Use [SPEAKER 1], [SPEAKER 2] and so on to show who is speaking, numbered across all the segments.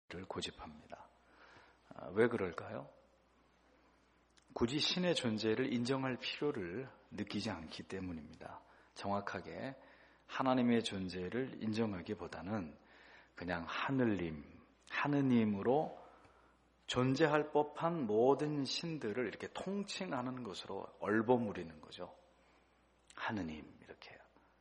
[SPEAKER 1] 고집합니다. 왜 그럴까요? 굳이 신의 존재를 인정할 필요를 느끼지 않기 때문입니다. 정확하게 하나님의 존재를 인정하기보다는 그냥 하느님으로 존재할 법한 모든 신들을 이렇게 통칭하는 것으로 얼버무리는 거죠. 하느님 이렇게요.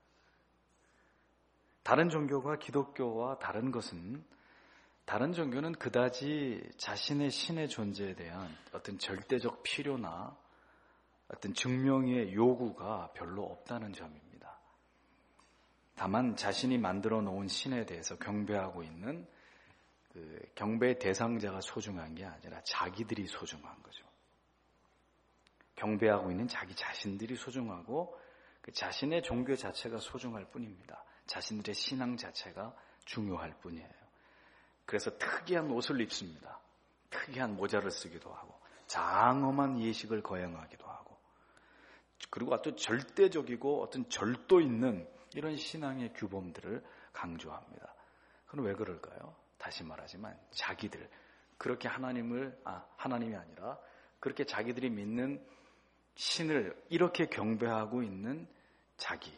[SPEAKER 1] 다른 종교가 기독교와 다른 것은 다른 종교는 그다지 자신의 신의 존재에 대한 어떤 절대적 필요나 어떤 증명의 요구가 별로 없다는 점입니다. 다만 자신이 만들어 놓은 신에 대해서 경배하고 있는 그 경배의 대상자가 소중한 게 아니라 자기들이 소중한 거죠. 경배하고 있는 자기 자신들이 소중하고 그 자신의 종교 자체가 소중할 뿐입니다. 자신들의 신앙 자체가 중요할 뿐이에요. 그래서 특이한 옷을 입습니다. 특이한 모자를 쓰기도 하고 장엄한 예식을 거행하기도 하고 그리고 어떤 절대적이고 어떤 절도 있는 이런 신앙의 규범들을 강조합니다. 그건 왜 그럴까요? 다시 말하지만 자기들 그렇게 하나님이 아니라 그렇게 자기들이 믿는 신을 이렇게 경배하고 있는 자기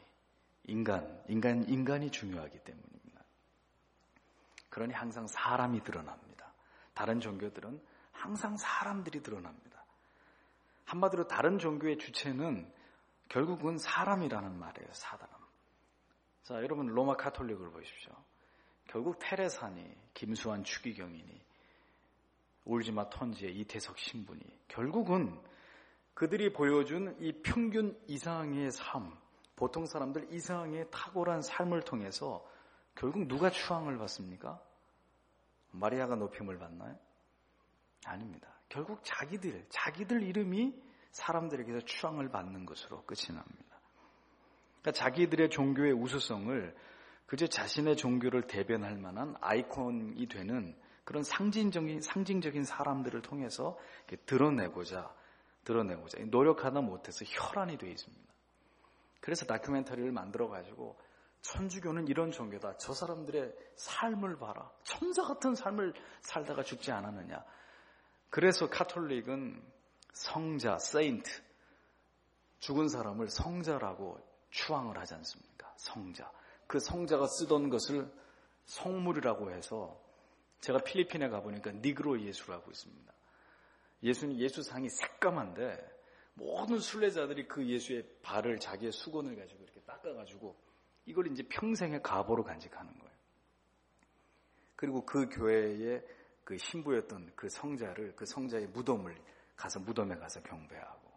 [SPEAKER 1] 인간이 중요하기 때문입니다. 그러니 항상 사람이 드러납니다. 다른 종교들은 항상 사람들이 드러납니다. 한마디로 다른 종교의 주체는 결국은 사람이라는 말이에요. 사람. 자, 여러분 로마 카톨릭을 보십시오. 결국 테레사니, 김수환 추기경이니, 울지마 턴지의 이태석 신부니 결국은 그들이 보여준 이 평균 이상의 삶, 보통 사람들 이상의 탁월한 삶을 통해서 결국 누가 추앙을 받습니까? 마리아가 높임을 받나요? 아닙니다. 결국 자기들 이름이 사람들에게서 추앙을 받는 것으로 끝이 납니다. 그러니까 자기들의 종교의 우수성을 그저 자신의 종교를 대변할 만한 아이콘이 되는 그런 상징적인 사람들을 통해서 드러내고자 노력하다 못해서 혈안이 되어 있습니다. 그래서 다큐멘터리를 만들어가지고 천주교는 이런 종교다. 저 사람들의 삶을 봐라. 천사 같은 삶을 살다가 죽지 않았느냐. 그래서 카톨릭은 성자, 세인트, 죽은 사람을 성자라고 추앙을 하지 않습니까? 성자. 그 성자가 쓰던 것을 성물이라고 해서 제가 필리핀에 가보니까 니그로 예수라고 있습니다. 예수상이 새까만데 모든 순례자들이 그 예수의 발을 자기의 수건을 가지고 이렇게 닦아가지고 이걸 이제 평생의 가보로 간직하는 거예요. 그리고 그 교회의 그 신부였던 그 성자의 무덤에 가서 경배하고.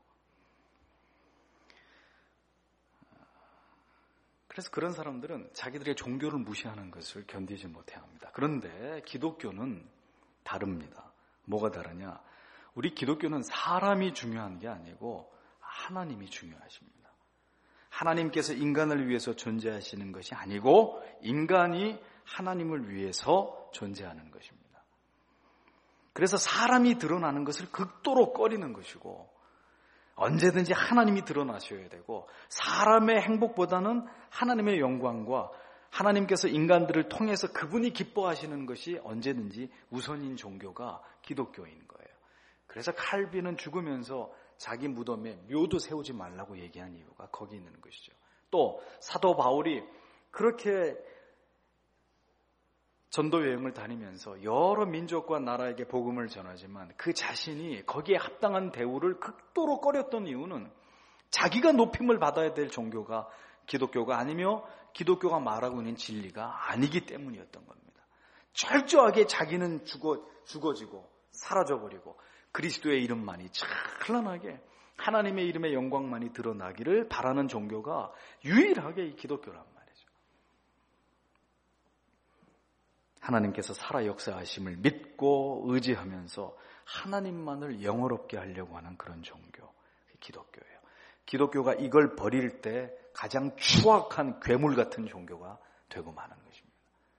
[SPEAKER 1] 그래서 그런 사람들은 자기들의 종교를 무시하는 것을 견디지 못해 합니다. 그런데 기독교는 다릅니다. 뭐가 다르냐? 우리 기독교는 사람이 중요한 게 아니고 하나님이 중요하십니다. 하나님께서 인간을 위해서 존재하시는 것이 아니고 인간이 하나님을 위해서 존재하는 것입니다. 그래서 사람이 드러나는 것을 극도로 꺼리는 것이고 언제든지 하나님이 드러나셔야 되고 사람의 행복보다는 하나님의 영광과 하나님께서 인간들을 통해서 그분이 기뻐하시는 것이 언제든지 우선인 종교가 기독교인 거예요. 그래서 칼빈은 죽으면서 자기 무덤에 묘도 세우지 말라고 얘기한 이유가 거기 있는 것이죠. 또 사도 바울이 그렇게 전도 여행을 다니면서 여러 민족과 나라에게 복음을 전하지만 그 자신이 거기에 합당한 대우를 극도로 꺼렸던 이유는 자기가 높임을 받아야 될 종교가 기독교가 아니며 기독교가 말하고 있는 진리가 아니기 때문이었던 겁니다. 철저하게 자기는 죽어지고 사라져버리고 그리스도의 이름만이 찬란하게 하나님의 이름의 영광만이 드러나기를 바라는 종교가 유일하게 이 기독교란 말이죠. 하나님께서 살아 역사하심을 믿고 의지하면서 하나님만을 영어롭게 하려고 하는 그런 종교, 기독교예요. 기독교가 이걸 버릴 때 가장 추악한 괴물 같은 종교가 되고 마는 것입니다.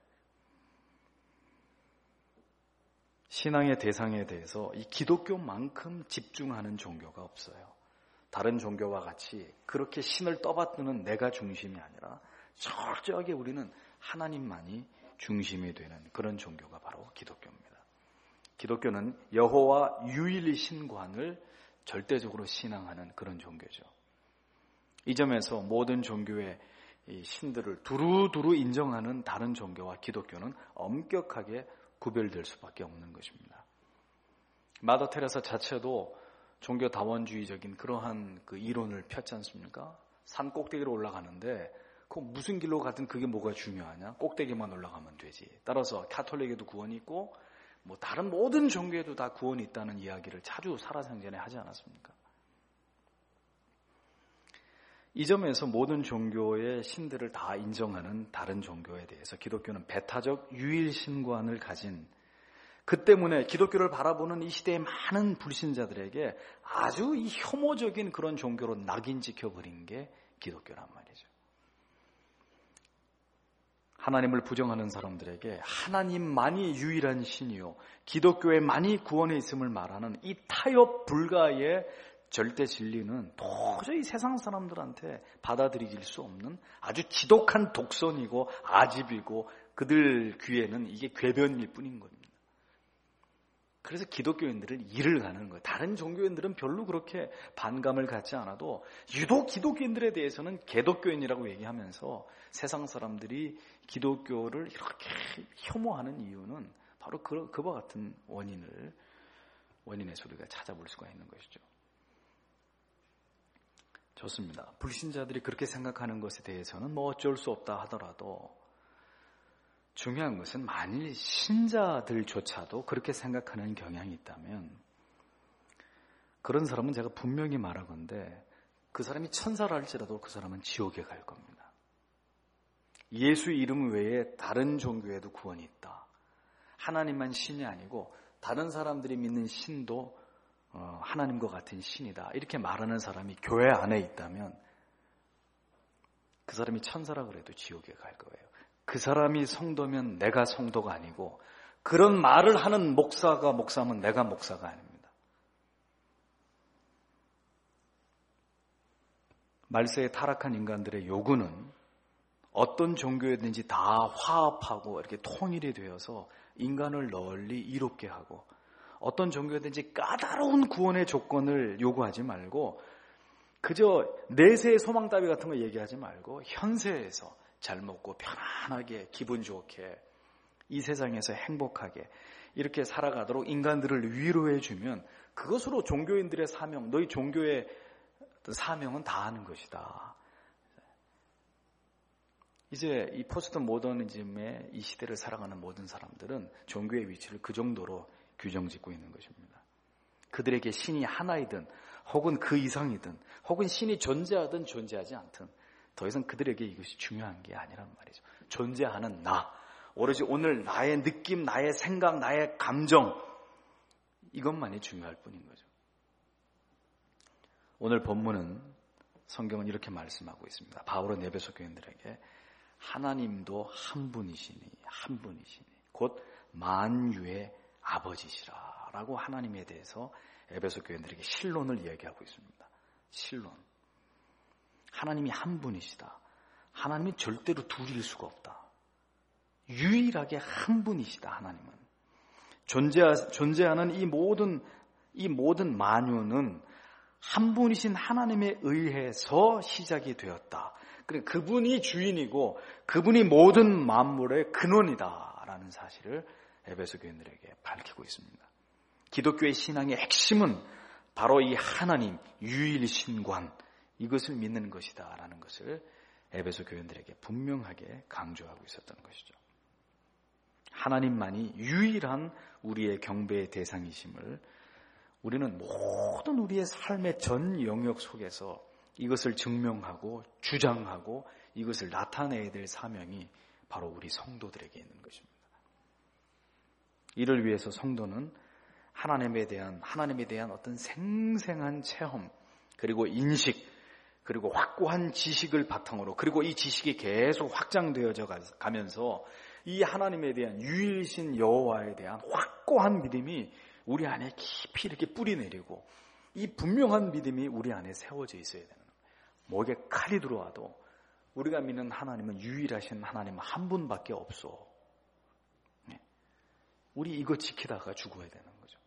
[SPEAKER 1] 신앙의 대상에 대해서 이 기독교만큼 집중하는 종교가 없어요. 다른 종교와 같이 그렇게 신을 떠받드는 내가 중심이 아니라 철저하게 우리는 하나님만이 중심이 되는 그런 종교가 바로 기독교입니다. 기독교는 여호와 유일신관을 절대적으로 신앙하는 그런 종교죠. 이 점에서 모든 종교의 신들을 두루두루 인정하는 다른 종교와 기독교는 엄격하게 구별될 수밖에 없는 것입니다. 마더 테레사 자체도 종교다원주의적인 그러한 그 이론을 폈지 않습니까? 산 꼭대기로 올라가는데 그 무슨 길로 가든 그게 뭐가 중요하냐? 꼭대기만 올라가면 되지. 따라서 가톨릭에도 구원이 있고 뭐 다른 모든 종교에도 다 구원이 있다는 이야기를 자주 살아생전에 하지 않았습니까? 이 점에서 모든 종교의 신들을 다 인정하는 다른 종교에 대해서 기독교는 배타적 유일신관을 가진, 그 때문에 기독교를 바라보는 이 시대의 많은 불신자들에게 아주 이 혐오적인 그런 종교로 낙인 찍혀버린 게 기독교란 말이죠. 하나님을 부정하는 사람들에게 하나님만이 유일한 신이요 기독교에만이 구원에 있음을 말하는 이 타협 불가의 절대 진리는 도저히 세상 사람들한테 받아들이길 수 없는 아주 지독한 독선이고 아집이고 그들 귀에는 이게 궤변일 뿐인 겁니다. 그래서 기독교인들은 이를 가는 거예요. 다른 종교인들은 별로 그렇게 반감을 갖지 않아도 유독 기독교인들에 대해서는 개독교인이라고 얘기하면서 세상 사람들이 기독교를 이렇게 혐오하는 이유는 바로 그와 같은 원인에서 우리가 찾아볼 수가 있는 것이죠. 좋습니다. 불신자들이 그렇게 생각하는 것에 대해서는 뭐 어쩔 수 없다 하더라도 중요한 것은 만일 신자들조차도 그렇게 생각하는 경향이 있다면 그런 사람은 제가 분명히 말하건대 그 사람이 천사라 할지라도 그 사람은 지옥에 갈 겁니다. 예수 이름 외에 다른 종교에도 구원이 있다. 하나님만 신이 아니고 다른 사람들이 믿는 신도 하나님과 같은 신이다. 이렇게 말하는 사람이 교회 안에 있다면 그 사람이 천사라 그래도 지옥에 갈 거예요. 그 사람이 성도면 내가 성도가 아니고 그런 말을 하는 목사가 목사면 내가 목사가 아닙니다. 말세에 타락한 인간들의 요구는 어떤 종교이든지 다 화합하고 이렇게 통일이 되어서 인간을 널리 이롭게 하고 어떤 종교든지 까다로운 구원의 조건을 요구하지 말고 그저 내세의 소망 따위 같은 거 얘기하지 말고 현세에서 잘 먹고 편안하게 기분 좋게 이 세상에서 행복하게 이렇게 살아가도록 인간들을 위로해 주면 그것으로 종교인들의 사명, 너희 종교의 사명은 다 하는 것이다. 이제 이 포스트 모더니즘의 이 시대를 살아가는 모든 사람들은 종교의 위치를 그 정도로 규정짓고 있는 것입니다. 그들에게 신이 하나이든 혹은 그 이상이든 혹은 신이 존재하든 존재하지 않든 더 이상 그들에게 이것이 중요한 게 아니란 말이죠. 존재하는 나, 오로지 오늘 나의 느낌, 나의 생각, 나의 감정 이것만이 중요할 뿐인 거죠. 오늘 본문은 성경은 이렇게 말씀하고 있습니다. 바울은 에베소 교인들에게 하나님도 한 분이시니 곧 만유의 아버지시라 라고 하나님에 대해서 에베소 교인들에게 신론을 이야기하고 있습니다. 신론. 하나님이 한 분이시다. 하나님이 절대로 둘일 수가 없다. 유일하게 한 분이시다. 하나님은. 존재하는 이 모든 만유는 한 분이신 하나님에 의해서 시작이 되었다. 그러니까 그분이 주인이고 그분이 모든 만물의 근원이다라는 사실을 에베소 교인들에게 밝히고 있습니다. 기독교의 신앙의 핵심은 바로 이 하나님 유일신관 이것을 믿는 것이다라는 것을 에베소 교인들에게 분명하게 강조하고 있었던 것이죠. 하나님만이 유일한 우리의 경배의 대상이심을 우리는 모든 우리의 삶의 전 영역 속에서 이것을 증명하고 주장하고 이것을 나타내야 될 사명이 바로 우리 성도들에게 있는 것입니다. 이를 위해서 성도는 하나님에 대한 어떤 생생한 체험 그리고 인식 그리고 확고한 지식을 바탕으로 그리고 이 지식이 계속 확장되어져 가면서 이 하나님에 대한 유일신 여호와에 대한 확고한 믿음이 우리 안에 깊이 이렇게 뿌리 내리고 이 분명한 믿음이 우리 안에 세워져 있어야 되는 거예요. 목에 칼이 들어와도 우리가 믿는 하나님은 유일하신 하나님 한 분밖에 없어. 우리 이거 지키다가 죽어야 되는 거죠.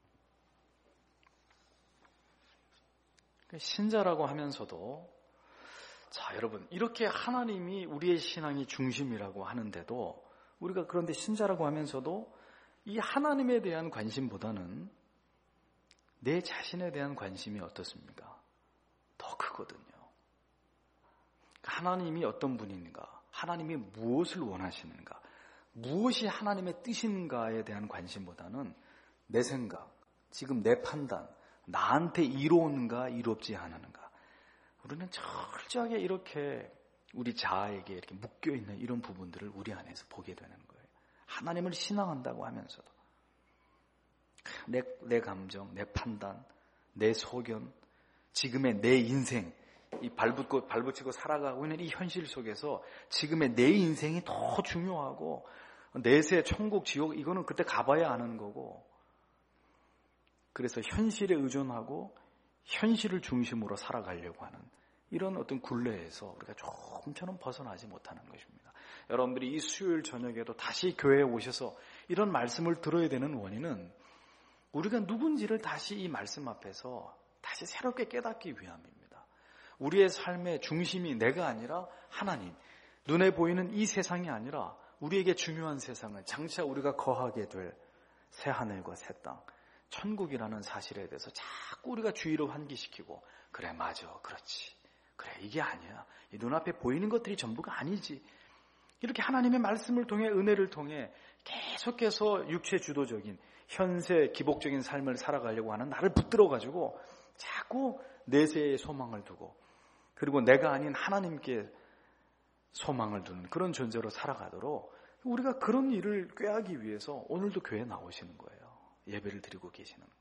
[SPEAKER 1] 신자라고 하면서도, 자, 여러분, 이렇게 하나님이 우리의 신앙이 중심이라고 하는데도, 우리가 그런데 신자라고 하면서도 이 하나님에 대한 관심보다는 내 자신에 대한 관심이 어떻습니까? 더 크거든요. 하나님이 어떤 분인가? 하나님이 무엇을 원하시는가? 무엇이 하나님의 뜻인가에 대한 관심보다는 내 생각, 지금 내 판단, 나한테 이로운가 이롭지 않은가. 우리는 철저하게 이렇게 우리 자아에게 이렇게 묶여있는 이런 부분들을 우리 안에서 보게 되는 거예요. 하나님을 신앙한다고 하면서도 내 감정, 내 판단, 내 소견, 지금의 내 인생, 이 발붙이고 살아가고 있는 이 현실 속에서 지금의 내 인생이 더 중요하고, 내세 천국 지옥 이거는 그때 가봐야 아는 거고, 그래서 현실에 의존하고 현실을 중심으로 살아가려고 하는 이런 어떤 굴레에서 우리가 조금처럼 벗어나지 못하는 것입니다. 여러분들이 이 수요일 저녁에도 다시 교회에 오셔서 이런 말씀을 들어야 되는 원인은 우리가 누군지를 다시 이 말씀 앞에서 다시 새롭게 깨닫기 위함입니다. 우리의 삶의 중심이 내가 아니라 하나님, 눈에 보이는 이 세상이 아니라 우리에게 중요한 세상은 장차 우리가 거하게 될 새하늘과 새 땅, 천국이라는 사실에 대해서 자꾸 우리가 주의를 환기시키고, 그래, 맞아, 그렇지, 그래, 이게 아니야, 이 눈앞에 보이는 것들이 전부가 아니지, 이렇게 하나님의 말씀을 통해, 은혜를 통해 계속해서 육체 주도적인 현세 기복적인 삶을 살아가려고 하는 나를 붙들어가지고 자꾸 내세에 소망을 두고, 그리고 내가 아닌 하나님께 소망을 두는 그런 존재로 살아가도록 우리가 그런 일을 꾀하기 위해서 오늘도 교회에 나오시는 거예요. 예배를 드리고 계시는 거예요.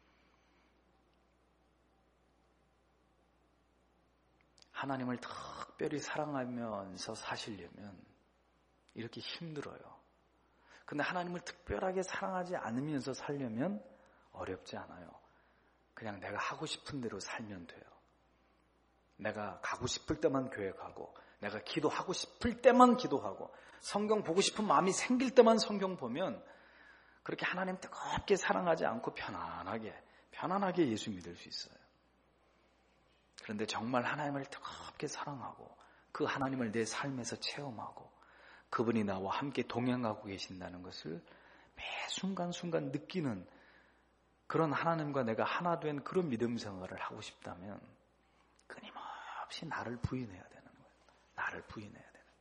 [SPEAKER 1] 하나님을 특별히 사랑하면서 사시려면 이렇게 힘들어요. 근데 하나님을 특별하게 사랑하지 않으면서 살려면 어렵지 않아요. 그냥 내가 하고 싶은 대로 살면 돼요. 내가 가고 싶을 때만 교회 가고, 내가 기도하고 싶을 때만 기도하고, 성경 보고 싶은 마음이 생길 때만 성경 보면 그렇게 하나님 뜨겁게 사랑하지 않고 편안하게 예수 믿을 수 있어요. 그런데 정말 하나님을 뜨겁게 사랑하고 그 하나님을 내 삶에서 체험하고 그분이 나와 함께 동행하고 계신다는 것을 매 순간순간 느끼는 그런 하나님과 내가 하나 된 그런 믿음 생활을 하고 싶다면 끊임없이 나를 부인해야 되는 거예요. 나를 부인해야 되는 거예요.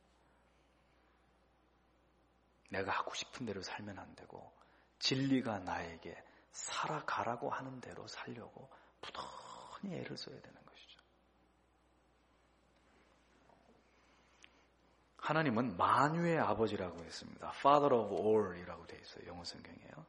[SPEAKER 1] 내가 하고 싶은 대로 살면 안 되고, 진리가 나에게 살아가라고 하는 대로 살려고 부단히 애를 써야 되는 것이죠. 하나님은 만유의 아버지라고 했습니다. Father of all이라고 되어 있어요. 영어 성경이에요.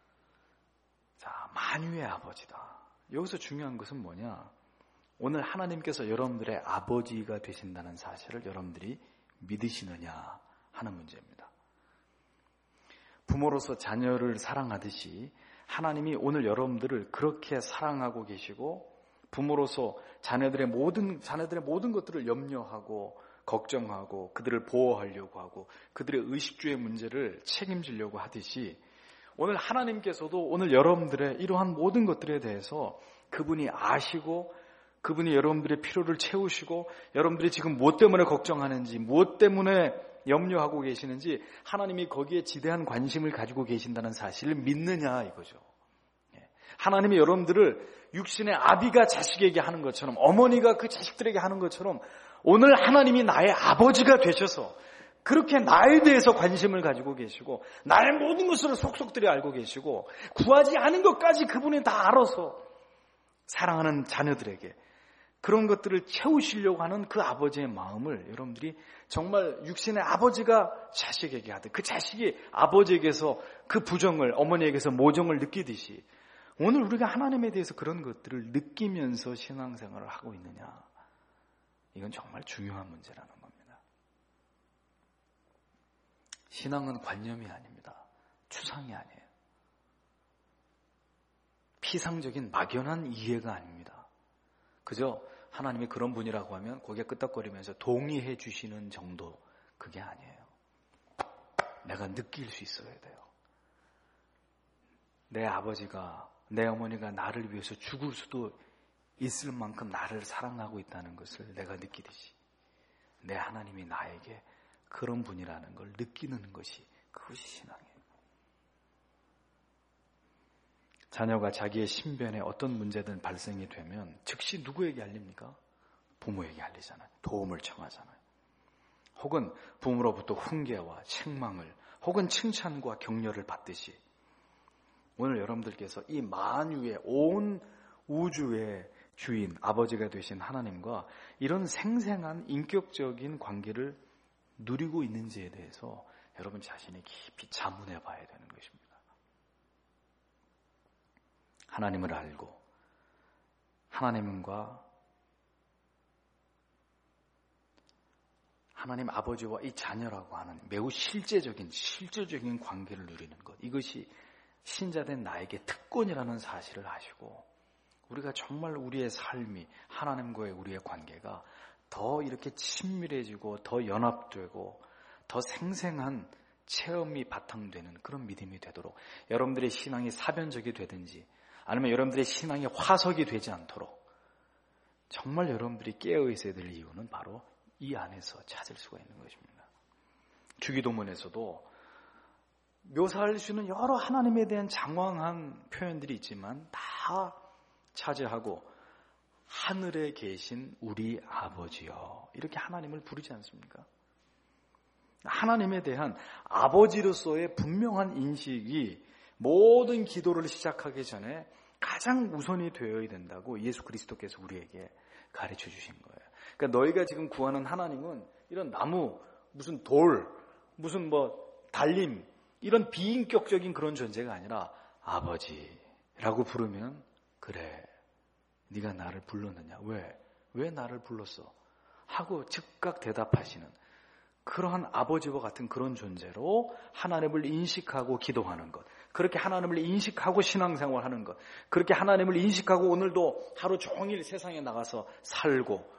[SPEAKER 1] 자, 만유의 아버지다. 여기서 중요한 것은 뭐냐? 오늘 하나님께서 여러분들의 아버지가 되신다는 사실을 여러분들이 믿으시느냐 하는 문제입니다. 부모로서 자녀를 사랑하듯이 하나님이 오늘 여러분들을 그렇게 사랑하고 계시고, 부모로서 자녀들의 모든 것들을 염려하고 걱정하고 그들을 보호하려고 하고 그들의 의식주의 문제를 책임지려고 하듯이, 오늘 하나님께서도 오늘 여러분들의 이러한 모든 것들에 대해서 그분이 아시고, 그분이 여러분들의 필요를 채우시고, 여러분들이 지금 무엇 때문에 걱정하는지, 무엇 때문에 염려하고 계시는지 하나님이 거기에 지대한 관심을 가지고 계신다는 사실을 믿느냐 이거죠. 하나님이 여러분들을 육신의 아비가 자식에게 하는 것처럼, 어머니가 그 자식들에게 하는 것처럼 오늘 하나님이 나의 아버지가 되셔서 그렇게 나에 대해서 관심을 가지고 계시고, 나의 모든 것을 속속들이 알고 계시고, 구하지 않은 것까지 그분이 다 알아서 사랑하는 자녀들에게 그런 것들을 채우시려고 하는 그 아버지의 마음을 여러분들이 정말 육신의 아버지가 자식에게 하듯, 그 자식이 아버지에게서 그 부정을, 어머니에게서 모정을 느끼듯이 오늘 우리가 하나님에 대해서 그런 것들을 느끼면서 신앙생활을 하고 있느냐, 이건 정말 중요한 문제라는 겁니다. 신앙은 관념이 아닙니다. 추상이 아니에요. 피상적인 막연한 이해가 아닙니다. 그저 하나님이 그런 분이라고 하면 고개 끄덕거리면서 동의해 주시는 정도, 그게 아니에요. 내가 느낄 수 있어야 돼요. 내 아버지가, 내 어머니가 나를 위해서 죽을 수도 있을 만큼 나를 사랑하고 있다는 것을 내가 느끼듯이 내 하나님이 나에게 그런 분이라는 걸 느끼는 것이, 그것이 신앙이에요. 자녀가 자기의 신변에 어떤 문제든 발생이 되면 즉시 누구에게 알립니까? 부모에게 알리잖아요. 도움을 청하잖아요. 혹은 부모로부터 훈계와 책망을 혹은 칭찬과 격려를 받듯이 오늘 여러분들께서 이 만유의 온 우주의 주인 아버지가 되신 하나님과 이런 생생한 인격적인 관계를 누리고 있는지에 대해서 여러분 자신이 깊이 자문해 봐야 되는 것입니다. 하나님을 알고 하나님과 하나님 아버지와 이 자녀라고 하는 매우 실제적인 관계를 누리는 것, 이것이 신자된 나에게 특권이라는 사실을 아시고 우리가 정말 우리의 삶이 하나님과의 우리의 관계가 더 이렇게 친밀해지고 더 연합되고 더 생생한 체험이 바탕되는 그런 믿음이 되도록 여러분들의 신앙이 사변적이 되든지 아니면 여러분들의 신앙이 화석이 되지 않도록 정말 여러분들이 깨어 있어야 될 이유는 바로 이 안에서 찾을 수가 있는 것입니다. 주기도문에서도 묘사할 수 있는 여러 하나님에 대한 장황한 표현들이 있지만 다 차지하고 하늘에 계신 우리 아버지여 이렇게 하나님을 부르지 않습니까? 하나님에 대한 아버지로서의 분명한 인식이 모든 기도를 시작하기 전에 가장 우선이 되어야 된다고 예수 그리스도께서 우리에게 가르쳐 주신 거예요. 그러니까 너희가 지금 구하는 하나님은 이런 나무, 무슨 돌, 무슨 달림 이런 비인격적인 그런 존재가 아니라 아버지라고 부르면 그래, 네가 나를 불렀느냐? 왜 나를 불렀어? 하고 즉각 대답하시는 그러한 아버지와 같은 그런 존재로 하나님을 인식하고 기도하는 것, 그렇게 하나님을 인식하고 신앙생활하는 것, 그렇게 하나님을 인식하고 오늘도 하루 종일 세상에 나가서 살고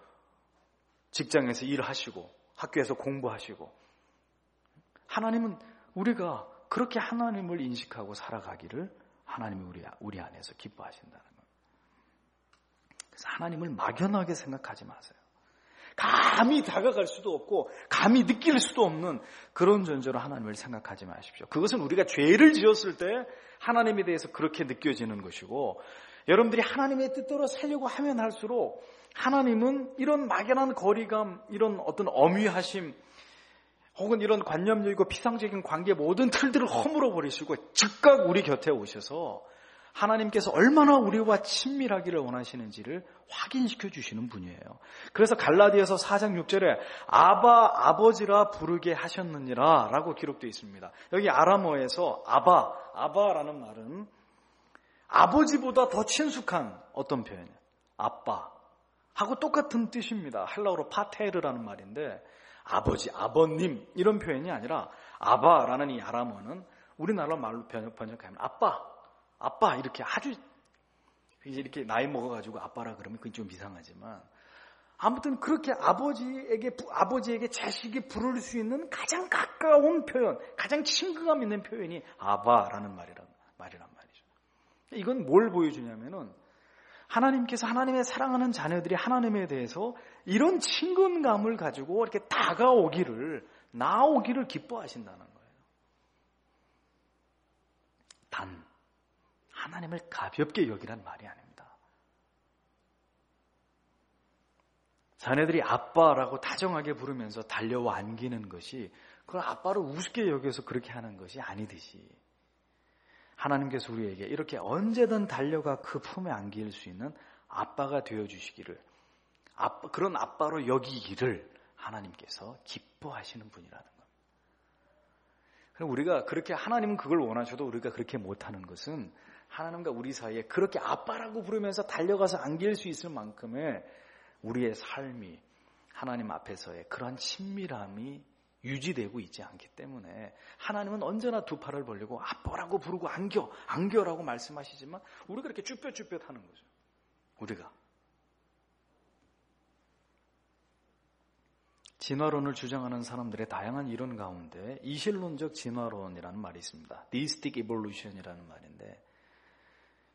[SPEAKER 1] 직장에서 일하시고 학교에서 공부하시고 하나님은 우리가 그렇게 하나님을 인식하고 살아가기를 하나님이 우리 안에서 기뻐하신다는 거예요. 그래서 하나님을 막연하게 생각하지 마세요. 감히 다가갈 수도 없고 감히 느낄 수도 없는 그런 존재로 하나님을 생각하지 마십시오. 그것은 우리가 죄를 지었을 때 하나님에 대해서 그렇게 느껴지는 것이고 여러분들이 하나님의 뜻대로 살려고 하면 할수록 하나님은 이런 막연한 거리감, 이런 어떤 엄위하심 혹은 이런 관념적이고 피상적인 관계 모든 틀들을 허물어 버리시고 즉각 우리 곁에 오셔서 하나님께서 얼마나 우리와 친밀하기를 원하시는지를 확인시켜 주시는 분이에요. 그래서 갈라디아서 4장 6절에 아버지라 부르게 하셨느니라 라고 기록되어 있습니다. 여기 아람어에서 아바라는 말은 아버지보다 더 친숙한 어떤 표현이에요. 아빠하고 똑같은 뜻입니다. 헬라어로 파테르라는 말인데 아버지, 아버님 이런 표현이 아니라 아바라는 이 아람어는 우리나라 말로 번역하면 아빠 이렇게 아주 이제 이렇게 나이 먹어가지고 아빠라 그러면 그건 좀 이상하지만 아무튼 그렇게 아버지에게 자식이 부를 수 있는 가장 가까운 표현, 가장 친근감 있는 표현이 아바라는 말이란 말이죠. 이건 뭘 보여주냐면은 하나님께서 하나님의 사랑하는 자녀들이 하나님에 대해서 이런 친근감을 가지고 이렇게 나오기를 기뻐하신다는 거예요. 단 하나님을 가볍게 여기란 말이 아닙니다. 자녀들이 아빠라고 다정하게 부르면서 달려와 안기는 것이 그걸 아빠를 우습게 여겨서 그렇게 하는 것이 아니듯이 하나님께서 우리에게 이렇게 언제든 달려가 그 품에 안길 수 있는 아빠가 되어주시기를 그런 아빠로 여기기를 하나님께서 기뻐하시는 분이라는 겁니다. 그럼 우리가 그렇게 하나님은 그걸 원하셔도 우리가 그렇게 못하는 것은 하나님과 우리 사이에 그렇게 아빠라고 부르면서 달려가서 안길 수 있을 만큼의 우리의 삶이 하나님 앞에서의 그러한 친밀함이 유지되고 있지 않기 때문에 하나님은 언제나 두 팔을 벌리고 아빠라고 부르고 안겨라고 말씀하시지만 우리가 그렇게 쭈뼛쭈뼛 하는 거죠. 우리가 진화론을 주장하는 사람들의 다양한 이론 가운데 이실론적 진화론이라는 말이 있습니다. Deistic Evolution이라는 말인데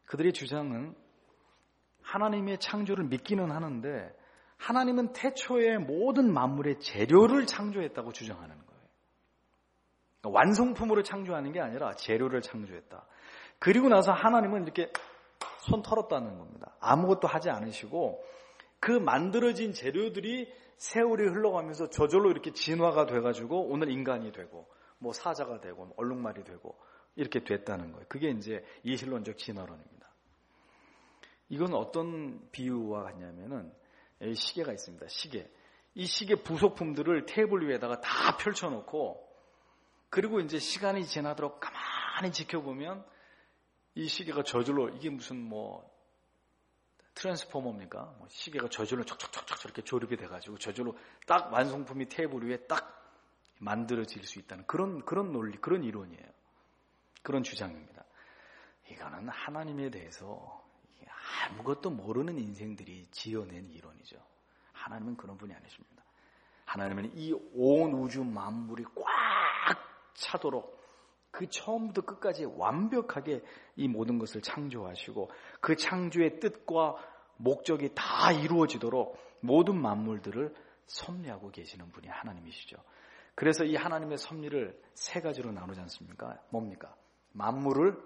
[SPEAKER 1] 그들의 주장은 하나님의 창조를 믿기는 하는데 하나님은 태초에 모든 만물의 재료를 창조했다고 주장하는 거예요. 그러니까 완성품으로 창조하는 게 아니라 재료를 창조했다. 그리고 나서 하나님은 이렇게 손 털었다는 겁니다. 아무것도 하지 않으시고 그 만들어진 재료들이 세월이 흘러가면서 저절로 이렇게 진화가 돼가지고 오늘 인간이 되고 뭐 사자가 되고 얼룩말이 되고 이렇게 됐다는 거예요. 그게 이제 이실론적 진화론입니다. 이건 어떤 비유와 같냐면은 시계가 있습니다. 시계. 이 시계 부속품들을 테이블 위에다가 다 펼쳐놓고 그리고 이제 시간이 지나도록 가만히 지켜보면 이 시계가 저절로 이게 무슨 뭐 트랜스포머입니까? 뭐 시계가 저절로 척척척척 저렇게 조립이 돼가지고 저절로 딱 완성품이 테이블 위에 딱 만들어질 수 있다는 그런 논리, 그런 이론이에요. 그런 주장입니다. 이거는 하나님에 대해서 아무것도 모르는 인생들이 지어낸 이론이죠. 하나님은 그런 분이 아니십니다. 하나님은 이 온 우주 만물이 꽉 차도록 그 처음부터 끝까지 완벽하게 이 모든 것을 창조하시고 그 창조의 뜻과 목적이 다 이루어지도록 모든 만물들을 섭리하고 계시는 분이 하나님이시죠. 그래서 이 하나님의 섭리를 세 가지로 나누지 않습니까? 뭡니까? 만물을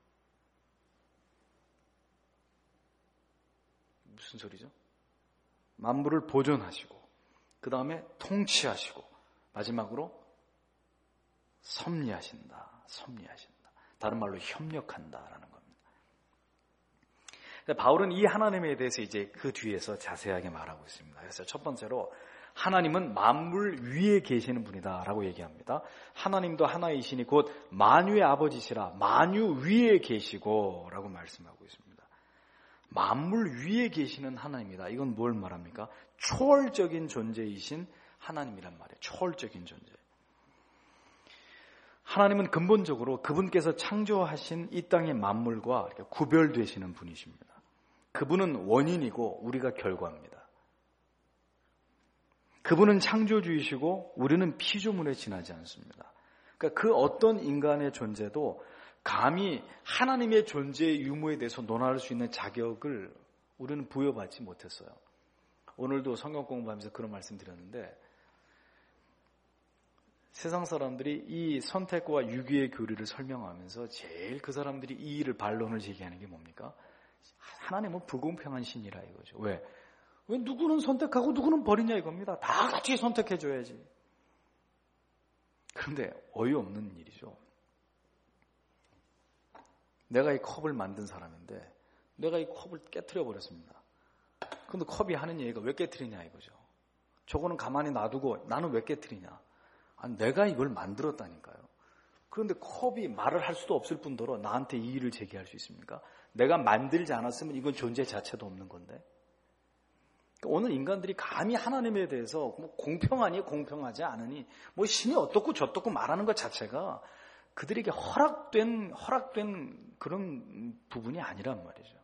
[SPEAKER 1] 무슨 소리죠? 만물을 보존하시고 그 다음에 통치하시고 마지막으로 섭리하신다. 다른 말로 협력한다라는 겁니다. 바울은 이 하나님에 대해서 이제 그 뒤에서 자세하게 말하고 있습니다. 그래서 첫 번째로 하나님은 만물 위에 계시는 분이다라고 얘기합니다. 하나님도 하나이시니 곧 만유의 아버지시라 만유 위에 계시고라고 말씀하고 있습니다. 만물 위에 계시는 하나님이다. 이건 뭘 말합니까? 초월적인 존재이신 하나님이란 말이에요. 초월적인 존재. 하나님은 근본적으로 그분께서 창조하신 이 땅의 만물과 구별되시는 분이십니다. 그분은 원인이고 우리가 결과입니다. 그분은 창조주이시고 우리는 피조물에 지나지 않습니다. 그러니까 그 어떤 인간의 존재도 감히 하나님의 존재의 유무에 대해서 논할 수 있는 자격을 우리는 부여받지 못했어요. 오늘도 성경 공부하면서 그런 말씀 드렸는데 세상 사람들이 이 선택과 유기의 교리를 설명하면서 제일 그 사람들이 이 일을 반론을 제기하는 게 뭡니까? 하나님은 불공평한 신이라 이거죠. 왜 누구는 선택하고 누구는 버리냐 이겁니다. 다 같이 선택해줘야지. 그런데 어이없는 일이죠. 내가 이 컵을 만든 사람인데 내가 이 컵을 깨트려 버렸습니다. 그런데 컵이 하는 얘기가 왜 깨트리냐 이거죠. 저거는 가만히 놔두고 나는 왜 깨트리냐. 내가 이걸 만들었다니까요. 그런데 컵이 말을 할 수도 없을 뿐더러 나한테 이의를 제기할 수 있습니까? 내가 만들지 않았으면 이건 존재 자체도 없는 건데. 오늘 인간들이 감히 하나님에 대해서 뭐 공평하니 공평하지 않으니 뭐 신이 어떻고 저떻고 말하는 것 자체가 그들에게 허락된 그런 부분이 아니란 말이죠.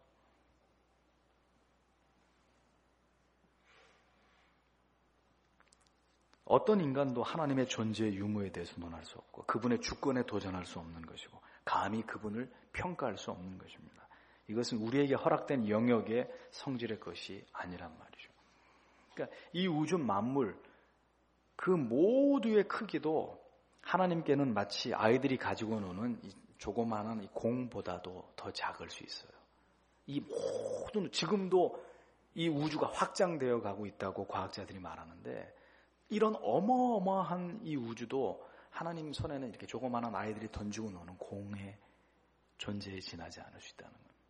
[SPEAKER 1] 어떤 인간도 하나님의 존재의 유무에 대해서 논할 수 없고 그분의 주권에 도전할 수 없는 것이고 감히 그분을 평가할 수 없는 것입니다. 이것은 우리에게 허락된 영역의 성질의 것이 아니란 말이죠. 그러니까 이 우주 만물 그 모두의 크기도 하나님께는 마치 아이들이 가지고 노는 이 조그마한 이 공보다도 더 작을 수 있어요. 이 모든 지금도 이 우주가 확장되어 가고 있다고 과학자들이 말하는데 이런 어마어마한 이 우주도 하나님 손에는 이렇게 조그마한 아이들이 던지고 노는 공의 존재에 지나지 않을 수 있다는 겁니다.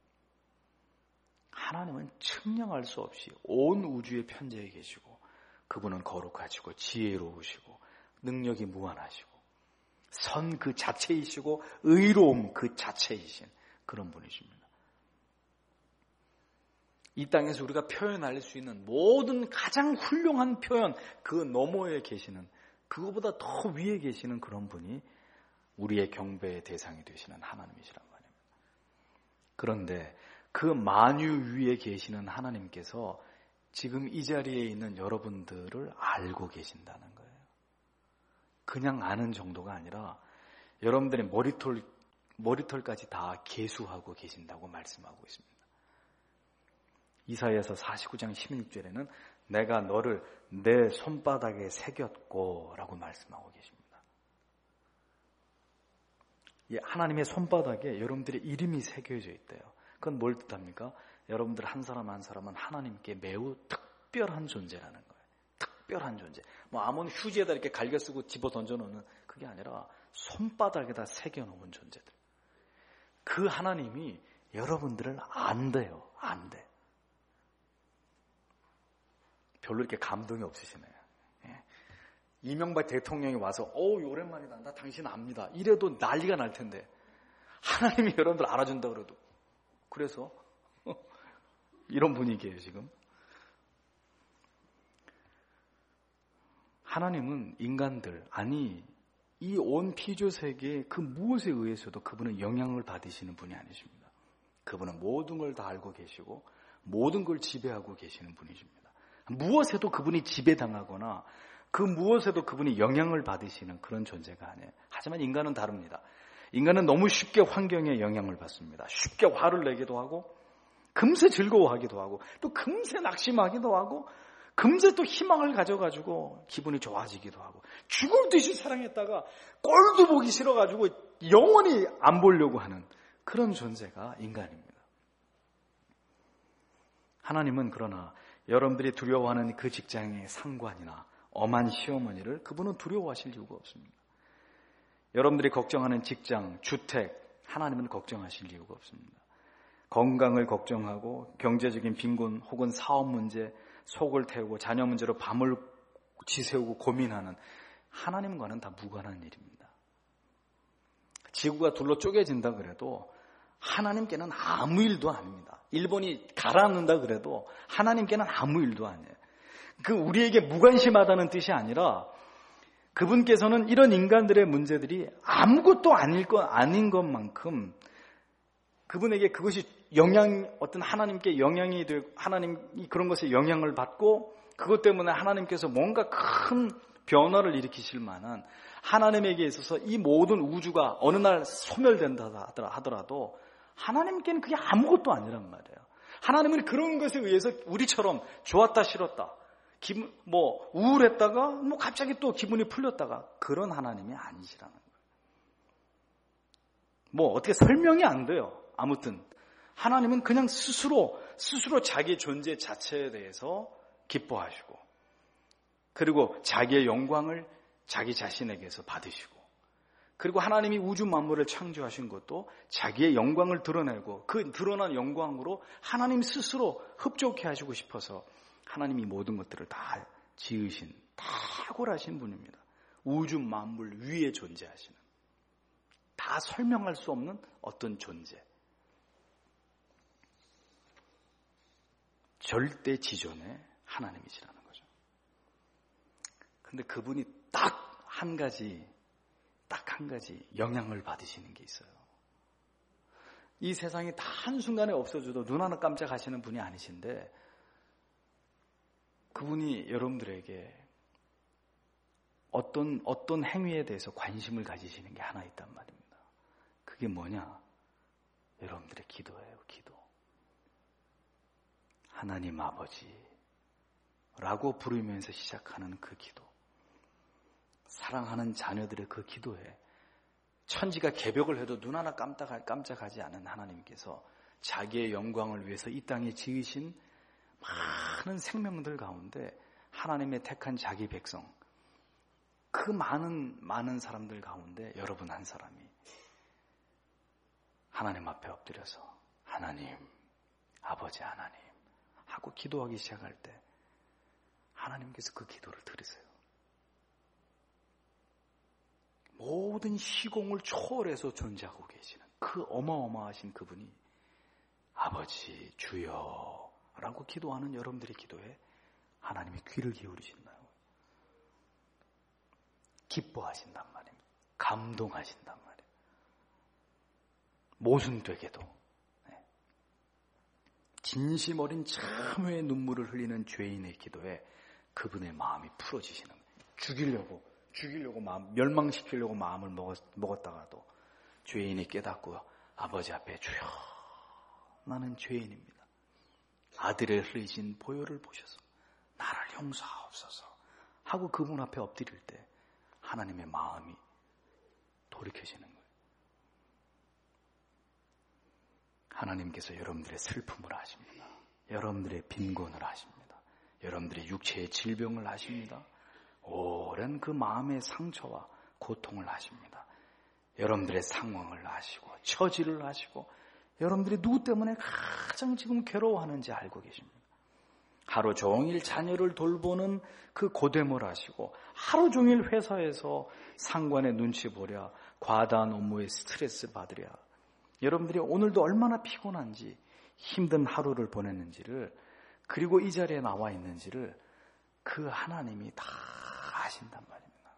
[SPEAKER 1] 하나님은 측량할 수 없이 온 우주의 편재에 계시고 그분은 거룩하시고 지혜로우시고 능력이 무한하시고 선 그 자체이시고 의로움 그 자체이신 그런 분이십니다. 이 땅에서 우리가 표현할 수 있는 모든 가장 훌륭한 표현 그 너머에 계시는 그거보다 더 위에 계시는 그런 분이 우리의 경배의 대상이 되시는 하나님이시란 말입니다. 그런데 그 만유 위에 계시는 하나님께서 지금 이 자리에 있는 여러분들을 알고 계신다는 거예요. 그냥 아는 정도가 아니라 여러분들의 머리털까지 다 계수하고 계신다고 말씀하고 있습니다. 이사야서 49장 16절에는 내가 너를 내 손바닥에 새겼고 라고 말씀하고 계십니다. 하나님의 손바닥에 여러분들의 이름이 새겨져 있대요. 그건 뭘 뜻합니까? 여러분들 한 사람 한 사람은 하나님께 매우 특별한 존재라는 거예요. 특별한 존재. 뭐 아무런 휴지에다 이렇게 갈겨 쓰고 집어 던져놓는 그게 아니라 손바닥에다 새겨놓은 존재들. 그 하나님이 여러분들을 안돼요. 안 돼. 별로 이렇게 감동이 없으시네요. 예. 이명박 대통령이 와서 오랜만이다. 나 당신 압니다. 이래도 난리가 날 텐데 하나님이 여러분들 알아준다 그래도 그래서 이런 분위기예요 지금. 하나님은 인간들 아니 이 온 피조 세계의 그 무엇에 의해서도 그분은 영향을 받으시는 분이 아니십니다. 그분은 모든 걸 다 알고 계시고 모든 걸 지배하고 계시는 분이십니다. 무엇에도 그분이 지배당하거나 그 무엇에도 그분이 영향을 받으시는 그런 존재가 아니에요. 하지만 인간은 다릅니다. 인간은 너무 쉽게 환경에 영향을 받습니다. 쉽게 화를 내기도 하고 금세 즐거워하기도 하고 또 금세 낙심하기도 하고 금세 또 희망을 가져가지고 기분이 좋아지기도 하고 죽을 듯이 사랑했다가 꼴도 보기 싫어가지고 영원히 안 보려고 하는 그런 존재가 인간입니다. 하나님은 그러나 여러분들이 두려워하는 그 직장의 상관이나 엄한 시어머니를 그분은 두려워하실 이유가 없습니다. 여러분들이 걱정하는 직장, 주택, 하나님은 걱정하실 이유가 없습니다. 건강을 걱정하고 경제적인 빈곤 혹은 사업 문제, 속을 태우고 자녀 문제로 밤을 지새우고 고민하는 하나님과는 다 무관한 일입니다. 지구가 둘로 쪼개진다 그래도 하나님께는 아무 일도 아닙니다. 일본이 가라앉는다 그래도 하나님께는 아무 일도 아니에요. 그 우리에게 무관심하다는 뜻이 아니라 그분께서는 이런 인간들의 문제들이 아무것도 아닌 것만큼 그분에게 그것이 어떤 하나님께 영향이 되고 하나님이 그런 것에 영향을 받고 그것 때문에 하나님께서 뭔가 큰 변화를 일으키실 만한 하나님에게 있어서 이 모든 우주가 어느 날 소멸된다 하더라도 하나님께는 그게 아무것도 아니란 말이에요. 하나님은 그런 것에 의해서 우리처럼 좋았다 싫었다 우울했다가 갑자기 또 기분이 풀렸다가 그런 하나님이 아니시라는 거예요. 어떻게 설명이 안 돼요. 아무튼 하나님은 그냥 스스로 자기 존재 자체에 대해서 기뻐하시고 그리고 자기의 영광을 자기 자신에게서 받으시고 그리고 하나님이 우주 만물을 창조하신 것도 자기의 영광을 드러내고 그 드러난 영광으로 하나님 스스로 흡족해 하시고 싶어서 하나님이 모든 것들을 다 지으신 탁월하신 분입니다. 우주 만물 위에 존재하시는 다 설명할 수 없는 어떤 존재 절대 지존의 하나님이시라는 거죠. 근데 그분이 딱 한 가지 영향을 받으시는 게 있어요. 이 세상이 다 한순간에 없어져도 눈 하나 깜짝하시는 분이 아니신데 그분이 여러분들에게 어떤 행위에 대해서 관심을 가지시는 게 하나 있단 말입니다. 그게 뭐냐? 여러분들의 기도예요. 기도. 하나님 아버지라고 부르면서 시작하는 그 기도. 사랑하는 자녀들의 그 기도에 천지가 개벽을 해도 눈 하나 깜짝하지 않은 하나님께서 자기의 영광을 위해서 이 땅에 지으신 많은 생명들 가운데 하나님의 택한 자기 백성 그 많은 사람들 가운데 여러분 한 사람이 하나님 앞에 엎드려서 하나님, 아버지 하나님 하고 기도하기 시작할 때 하나님께서 그 기도를 들으세요. 모든 시공을 초월해서 존재하고 계시는 그 어마어마하신 그분이 아버지 주여 라고 기도하는 여러분들의 기도에 하나님이 귀를 기울이신다고 기뻐하신단 말입니다. 감동하신단 말이에요. 모순되게도 진심 어린 참회의 눈물을 흘리는 죄인의 기도에 그분의 마음이 풀어지시는 거예요. 죽이려고 마음, 멸망시키려고 마음을 먹었다가도 죄인이 깨닫고 아버지 앞에 주여 나는 죄인입니다. 아들의 흘리신 보혈을 보셔서 나를 용서하옵소서 하고 그분 앞에 엎드릴 때 하나님의 마음이 돌이켜지는 거예요. 하나님께서 여러분들의 슬픔을 아십니다. 여러분들의 빈곤을 아십니다. 여러분들의 육체의 질병을 아십니다. 오랜 그 마음의 상처와 고통을 아십니다. 여러분들의 상황을 아시고 처지를 아시고 여러분들이 누구 때문에 가장 지금 괴로워하는지 알고 계십니다. 하루 종일 자녀를 돌보는 그 고됨을 아시고 하루 종일 회사에서 상관의 눈치 보랴 과다한 업무에 스트레스 받으랴 여러분들이 오늘도 얼마나 피곤한지 힘든 하루를 보냈는지를 그리고 이 자리에 나와 있는지를 그 하나님이 다 아신단 말입니다.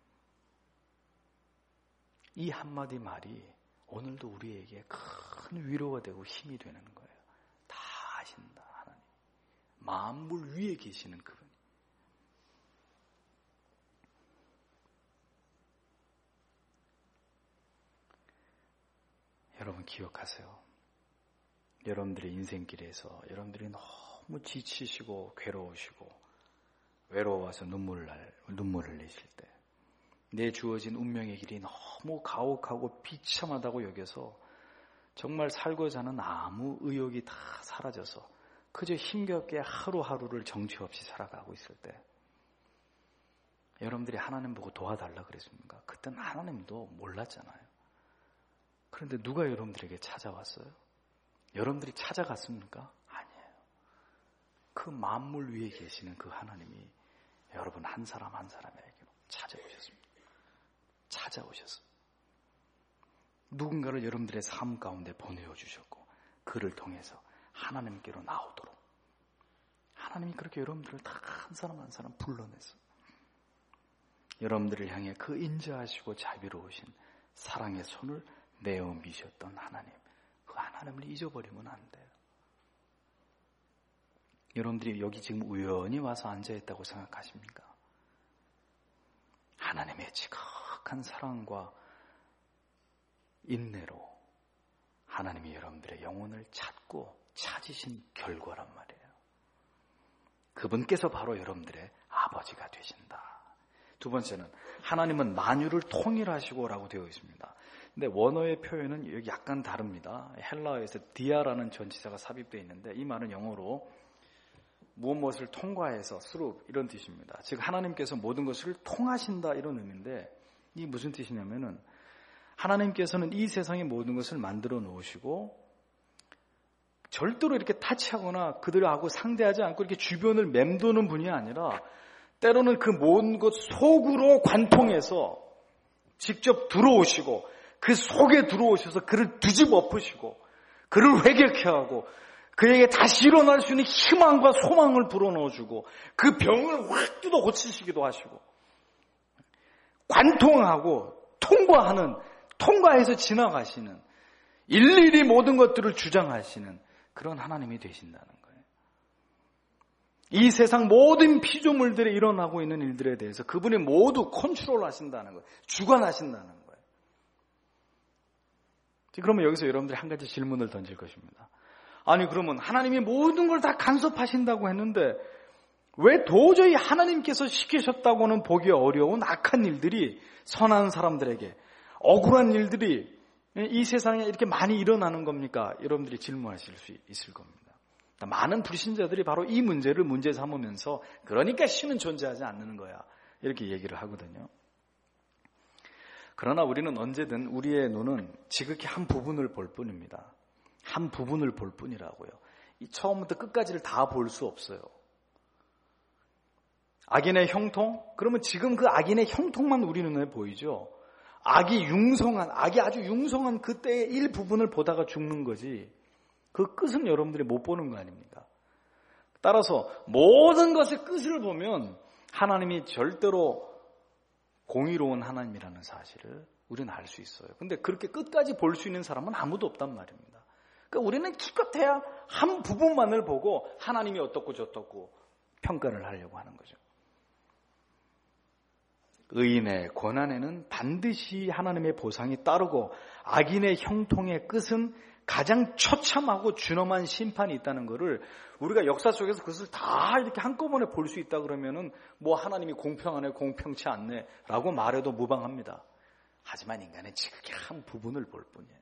[SPEAKER 1] 이 한마디 말이 오늘도 우리에게 큰 위로가 되고 힘이 되는 거예요. 다 아신다 하나님. 만물 위에 계시는 그분이. 여러분 기억하세요. 여러분들의 인생길에서 여러분들이 너무 지치시고 괴로우시고 외로워서 눈물을 내실 때 내 주어진 운명의 길이 너무 가혹하고 비참하다고 여겨서 정말 살고자 하는 아무 의욕이 다 사라져서 그저 힘겹게 하루하루를 정처 없이 살아가고 있을 때 여러분들이 하나님 보고 도와달라 그랬습니까? 그때는 하나님도 몰랐잖아요. 그런데 누가 여러분들에게 찾아왔어요? 여러분들이 찾아갔습니까? 아니에요. 그 만물 위에 계시는 그 하나님이 여러분 한 사람 한 사람에게로 찾아오셨습니다. 찾아오셨어요. 누군가를 여러분들의 삶 가운데 보내어 주셨고 그를 통해서 하나님께로 나오도록 하나님이 그렇게 여러분들을 다 한 사람 한 사람 불러내서 여러분들을 향해 그 인자하시고 자비로우신 사랑의 손을 내어 미셨던 하나님, 그 하나님을 잊어버리면 안 돼요. 여러분들이 여기 지금 우연히 와서 앉아있다고 생각하십니까? 하나님의 지극한 사랑과 인내로 하나님이 여러분들의 영혼을 찾고 찾으신 결과란 말이에요. 그분께서 바로 여러분들의 아버지가 되신다. 두 번째는 하나님은 만유를 통일하시고라고 되어 있습니다. 근데 원어의 표현은 여기 약간 다릅니다. 헬라어에서 디아라는 전치사가 삽입되어 있는데 이 말은 영어로 무엇을 통과해서 through 이런 뜻입니다. 즉 하나님께서 모든 것을 통하신다 이런 의미인데 이게 무슨 뜻이냐면은 하나님께서는 이 세상의 모든 것을 만들어 놓으시고 절대로 이렇게 타치하거나 그들하고 상대하지 않고 이렇게 주변을 맴도는 분이 아니라 때로는 그 모든 것 속으로 관통해서 직접 들어오시고 그 속에 들어오셔서 그를 뒤집어 엎으시고 그를 회개케 하고 그에게 다시 일어날 수 있는 희망과 소망을 불어넣어주고 그 병을 확 뜯어 고치시기도 하시고 관통하고 통과해서 지나가시는 일일이 모든 것들을 주장하시는 그런 하나님이 되신다는 거예요. 이 세상 모든 피조물들에 일어나고 있는 일들에 대해서 그분이 모두 컨트롤 하신다는 거예요. 주관하신다는 거예요. 그러면 여기서 여러분들이 한 가지 질문을 던질 것입니다. 아니 그러면 하나님이 모든 걸 다 간섭하신다고 했는데 왜 도저히 하나님께서 시키셨다고는 보기 어려운 악한 일들이 선한 사람들에게 억울한 일들이 이 세상에 이렇게 많이 일어나는 겁니까? 여러분들이 질문하실 수 있을 겁니다. 많은 불신자들이 바로 이 문제를 문제 삼으면서 그러니까 신은 존재하지 않는 거야 이렇게 얘기를 하거든요. 그러나 우리는 언제든 우리의 눈은 지극히 한 부분을 볼 뿐입니다. 한 부분을 볼 뿐이라고요. 이 처음부터 끝까지를 다 볼 수 없어요. 악인의 형통? 그러면 지금 그 악인의 형통만 우리 눈에 보이죠. 악이 아주 융성한 그때의 일부분을 보다가 죽는 거지. 그 끝은 여러분들이 못 보는 거 아닙니까? 따라서 모든 것의 끝을 보면 하나님이 절대로 공의로운 하나님이라는 사실을 우리는 알 수 있어요. 근데 그렇게 끝까지 볼 수 있는 사람은 아무도 없단 말입니다. 그러니까 우리는 기껏해야 한 부분만을 보고 하나님이 어떻고 저떻고 평가를 하려고 하는 거죠. 의인의 고난에는 반드시 하나님의 보상이 따르고 악인의 형통의 끝은 가장 처참하고 준엄한 심판이 있다는 것을 우리가 역사 속에서 그것을 다 이렇게 한꺼번에 볼 수 있다 그러면은 뭐 하나님이 공평하네 공평치 않네 라고 말해도 무방합니다. 하지만 인간은 지극히 한 부분을 볼 뿐이에요.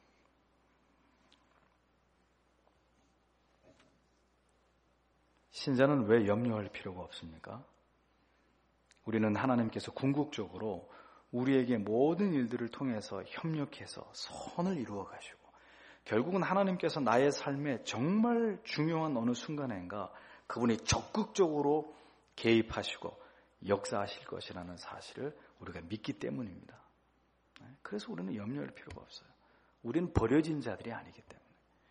[SPEAKER 1] 신자는 왜 염려할 필요가 없습니까? 우리는 하나님께서 궁극적으로 우리에게 모든 일들을 통해서 협력해서 선을 이루어 가시고 결국은 하나님께서 나의 삶에 정말 중요한 어느 순간인가 그분이 적극적으로 개입하시고 역사하실 것이라는 사실을 우리가 믿기 때문입니다. 그래서 우리는 염려할 필요가 없어요. 우리는 버려진 자들이 아니기 때문에.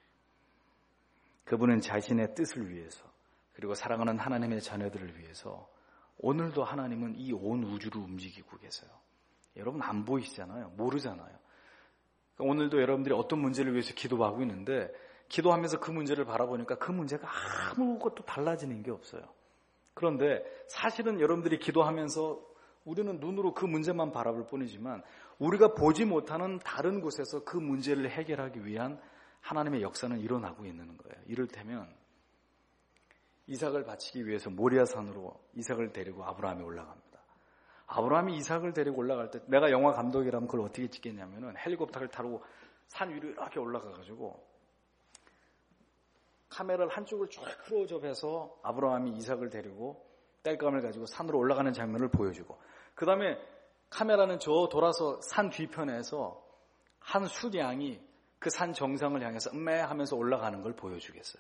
[SPEAKER 1] 그분은 자신의 뜻을 위해서 그리고 사랑하는 하나님의 자녀들을 위해서 오늘도 하나님은 이 온 우주를 움직이고 계세요. 여러분 안 보이시잖아요. 모르잖아요. 오늘도 여러분들이 어떤 문제를 위해서 기도하고 있는데 기도하면서 그 문제를 바라보니까 그 문제가 아무것도 달라지는 게 없어요. 그런데 사실은 여러분들이 기도하면서 우리는 눈으로 그 문제만 바라볼 뿐이지만 우리가 보지 못하는 다른 곳에서 그 문제를 해결하기 위한 하나님의 역사는 일어나고 있는 거예요. 이를테면 이삭을 바치기 위해서 모리아산으로 이삭을 데리고 아브라함이 올라갑니다. 아브라함이 이삭을 데리고 올라갈 때 내가 영화 감독이라면 그걸 어떻게 찍겠냐면은 헬리콥터를 타고 산 위로 이렇게 올라가가지고 카메라를 한쪽을 쭉 클로즈업해서 아브라함이 이삭을 데리고 땔감을 가지고 산으로 올라가는 장면을 보여주고 그 다음에 카메라는 저 돌아서 산 뒤편에서 한 수량이 그 산 정상을 향해서 음메 하면서 올라가는 걸 보여주겠어요.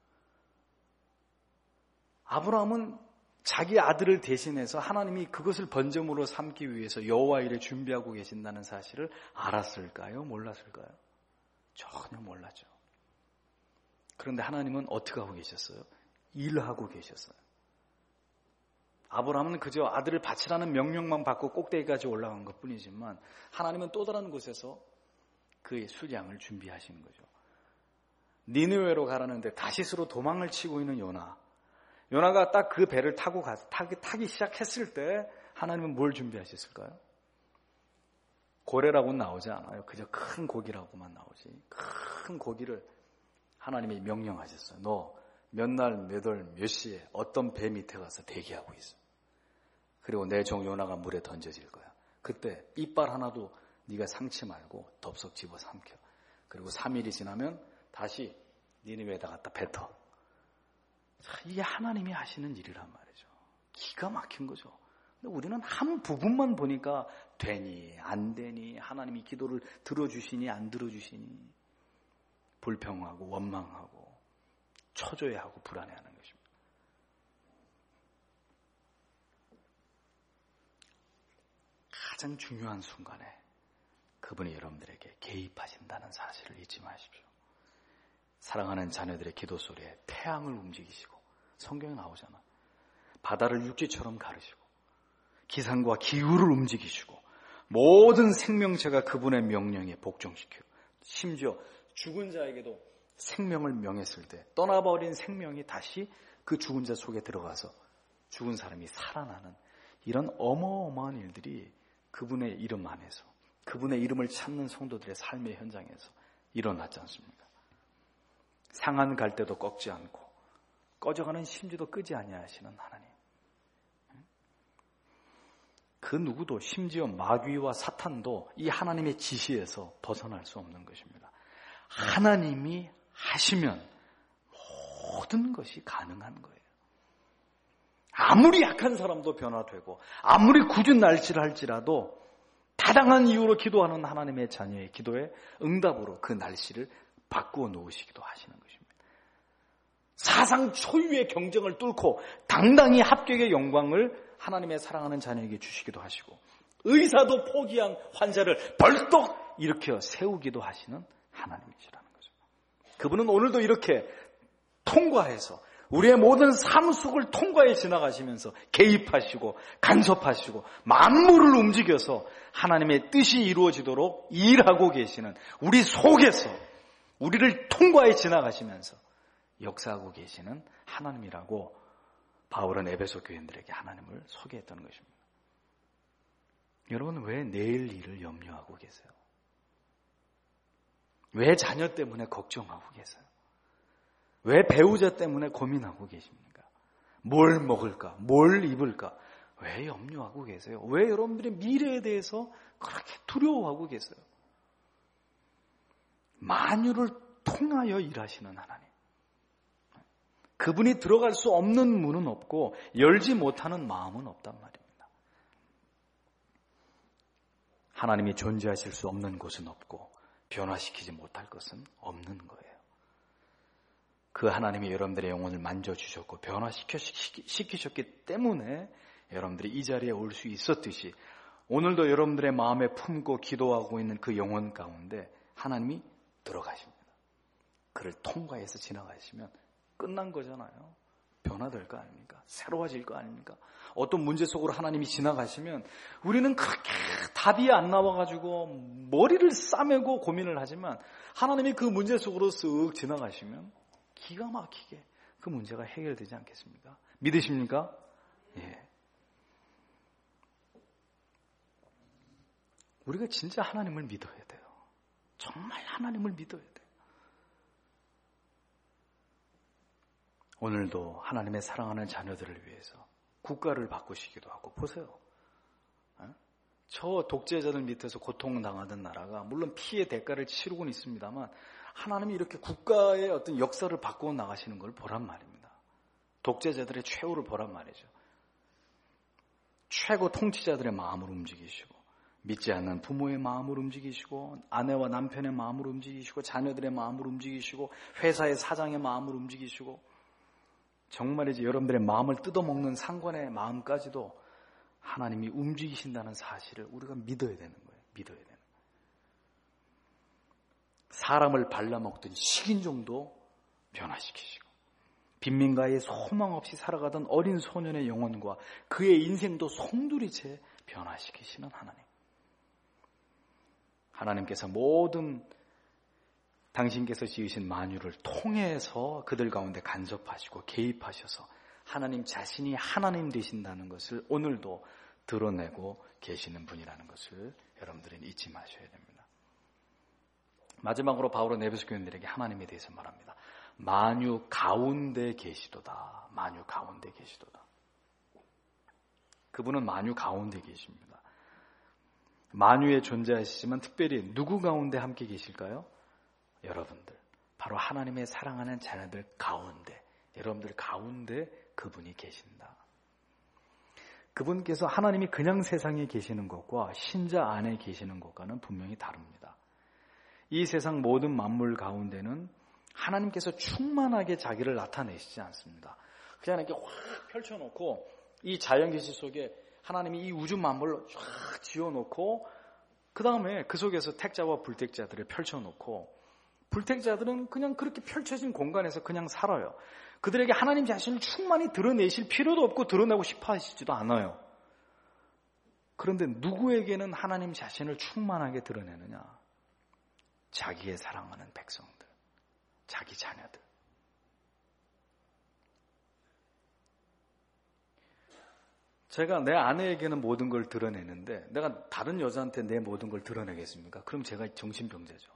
[SPEAKER 1] 아브라함은 자기 아들을 대신해서 하나님이 그것을 번제물로 삼기 위해서 여호와 일에 준비하고 계신다는 사실을 알았을까요? 몰랐을까요? 전혀 몰랐죠. 그런데 하나님은 어떻게 하고 계셨어요? 일하고 계셨어요. 아브라함은 그저 아들을 바치라는 명령만 받고 꼭대기까지 올라간 것뿐이지만 하나님은 또 다른 곳에서 그의 수량을 준비하시는 거죠. 니느웨로 가라는데 다시스로 도망을 치고 있는 요나가 딱 그 배를 타고 타기 시작했을 때 하나님은 뭘 준비하셨을까요? 고래라고는 나오지 않아요. 그저 큰 고기라고만 나오지. 큰 고기를 하나님이 명령하셨어요. 너 몇 날, 몇 월, 몇 시에 어떤 배 밑에 가서 대기하고 있어. 그리고 내 종 요나가 물에 던져질 거야. 그때 이빨 하나도 네가 상치 말고 덥석 집어 삼켜. 그리고 3일이 지나면 다시 니느웨에다 갖다 뱉어. 이게 하나님이 하시는 일이란 말이죠. 기가 막힌 거죠. 근데 우리는 한 부분만 보니까 되니 안 되니 하나님이 기도를 들어주시니 안 들어주시니 불평하고 원망하고 초조해하고 불안해하는 것입니다. 가장 중요한 순간에 그분이 여러분들에게 개입하신다는 사실을 잊지 마십시오. 사랑하는 자녀들의 기도 소리에 태양을 움직이시고 성경에 나오잖아. 바다를 육지처럼 가르시고 기상과 기후를 움직이시고 모든 생명체가 그분의 명령에 복종시키고 심지어 죽은 자에게도 생명을 명했을 때 떠나버린 생명이 다시 그 죽은 자 속에 들어가서 죽은 사람이 살아나는 이런 어마어마한 일들이 그분의 이름 안에서 그분의 이름을 찾는 성도들의 삶의 현장에서 일어났지 않습니까? 상한 갈 때도 꺾지 않고 꺼져가는 심지도 끄지 아니하시는 하나님. 그 누구도 심지어 마귀와 사탄도 이 하나님의 지시에서 벗어날 수 없는 것입니다. 하나님이 하시면 모든 것이 가능한 거예요. 아무리 약한 사람도 변화되고 아무리 굳은 날씨를 할지라도 타당한 이유로 기도하는 하나님의 자녀의 기도에 응답으로 그 날씨를 바꾸어 놓으시기도 하시는 것입니다. 사상 초유의 경쟁을 뚫고 당당히 합격의 영광을 하나님의 사랑하는 자녀에게 주시기도 하시고 의사도 포기한 환자를 벌떡 일으켜 세우기도 하시는 하나님이시라는 거죠. 그분은 오늘도 이렇게 통과해서 우리의 모든 삶 속을 통과해 지나가시면서 개입하시고 간섭하시고 만물을 움직여서 하나님의 뜻이 이루어지도록 일하고 계시는 우리 속에서 우리를 통과해 지나가시면서 역사하고 계시는 하나님이라고 바울은 에베소 교인들에게 하나님을 소개했던 것입니다. 여러분, 왜 내일 일을 염려하고 계세요? 왜 자녀 때문에 걱정하고 계세요? 왜 배우자 때문에 고민하고 계십니까? 뭘 먹을까? 뭘 입을까? 왜 염려하고 계세요? 왜 여러분들의 미래에 대해서 그렇게 두려워하고 계세요? 만유를 통하여 일하시는 하나님. 그분이 들어갈 수 없는 문은 없고 열지 못하는 마음은 없단 말입니다. 하나님이 존재하실 수 없는 곳은 없고 변화시키지 못할 것은 없는 거예요. 그 하나님이 여러분들의 영혼을 만져주셨고 변화시키셨기 때문에 여러분들이 이 자리에 올 수 있었듯이 오늘도 여러분들의 마음에 품고 기도하고 있는 그 영혼 가운데 하나님이 들어가십니다. 그를 통과해서 지나가시면 끝난 거잖아요. 변화될 거 아닙니까? 새로워질 거 아닙니까? 어떤 문제 속으로 하나님이 지나가시면 우리는 그렇게 답이 안 나와가지고 머리를 싸매고 고민을 하지만 하나님이 그 문제 속으로 쓱 지나가시면 기가 막히게 그 문제가 해결되지 않겠습니까? 믿으십니까? 예. 우리가 진짜 하나님을 믿어야 돼요. 정말 하나님을 믿어야 돼요. 오늘도 하나님의 사랑하는 자녀들을 위해서 국가를 바꾸시기도 하고 보세요. 저 독재자들 밑에서 고통당하던 나라가 물론 피해 대가를 치르고는 있습니다만 하나님이 이렇게 국가의 어떤 역사를 바꾸어 나가시는 걸 보란 말입니다. 독재자들의 최후를 보란 말이죠. 최고 통치자들의 마음을 움직이시고 믿지 않는 부모의 마음을 움직이시고 아내와 남편의 마음을 움직이시고 자녀들의 마음을 움직이시고 회사의 사장의 마음을 움직이시고 정말이지 여러분들의 마음을 뜯어먹는 상관의 마음까지도 하나님이 움직이신다는 사실을 우리가 믿어야 되는 거예요. 믿어야 되는 거예요. 사람을 발라먹던 식인종도 변화시키시고 빈민가에 소망 없이 살아가던 어린 소년의 영혼과 그의 인생도 송두리째 변화시키시는 하나님. 하나님께서 모든 당신께서 지으신 만유를 통해서 그들 가운데 간섭하시고 개입하셔서 하나님 자신이 하나님 되신다는 것을 오늘도 드러내고 계시는 분이라는 것을 여러분들은 잊지 마셔야 됩니다. 마지막으로 바울은 에베소 교인들에게 하나님에 대해서 말합니다. 만유 가운데 계시도다. 만유 가운데 계시도다. 그분은 만유 가운데 계십니다. 만유에 존재하시지만 특별히 누구 가운데 함께 계실까요? 여러분들, 바로 하나님의 사랑하는 자녀들 가운데, 여러분들 가운데 그분이 계신다. 그분께서 하나님이 그냥 세상에 계시는 것과 신자 안에 계시는 것과는 분명히 다릅니다. 이 세상 모든 만물 가운데는 하나님께서 충만하게 자기를 나타내시지 않습니다. 그냥 이렇게 확 펼쳐놓고 이 자연계시 속에 하나님이 이 우주 만물을 쫙 지어놓고 그 다음에 그 속에서 택자와 불택자들을 펼쳐놓고 불택자들은 그냥 그렇게 펼쳐진 공간에서 그냥 살아요. 그들에게 하나님 자신을 충만히 드러내실 필요도 없고 드러내고 싶어 하시지도 않아요. 그런데 누구에게는 하나님 자신을 충만하게 드러내느냐? 자기의 사랑하는 백성들, 자기 자녀들. 제가 내 아내에게는 모든 걸 드러내는데 내가 다른 여자한테 내 모든 걸 드러내겠습니까? 그럼 제가 정신병자죠.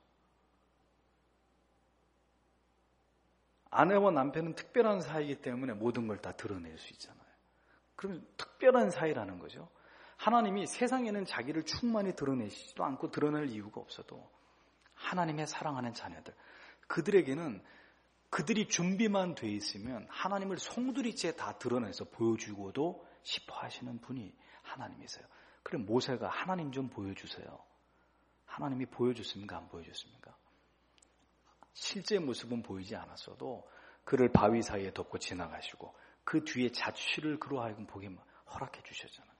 [SPEAKER 1] 아내와 남편은 특별한 사이이기 때문에 모든 걸 다 드러낼 수 있잖아요. 그럼 특별한 사이라는 거죠. 하나님이 세상에는 자기를 충만히 드러내시지도 않고 드러낼 이유가 없어도 하나님의 사랑하는 자녀들, 그들에게는 그들이 준비만 돼 있으면 하나님을 송두리째 다 드러내서 보여주고도 싶어 하시는 분이 하나님이세요. 그럼 모세가 하나님 좀 보여주세요. 하나님이 보여줬습니까? 안 보여줬습니까? 실제 모습은 보이지 않았어도 그를 바위 사이에 덮고 지나가시고 그 뒤에 자취를 그로 하여금 보게 허락해 주셨잖아요.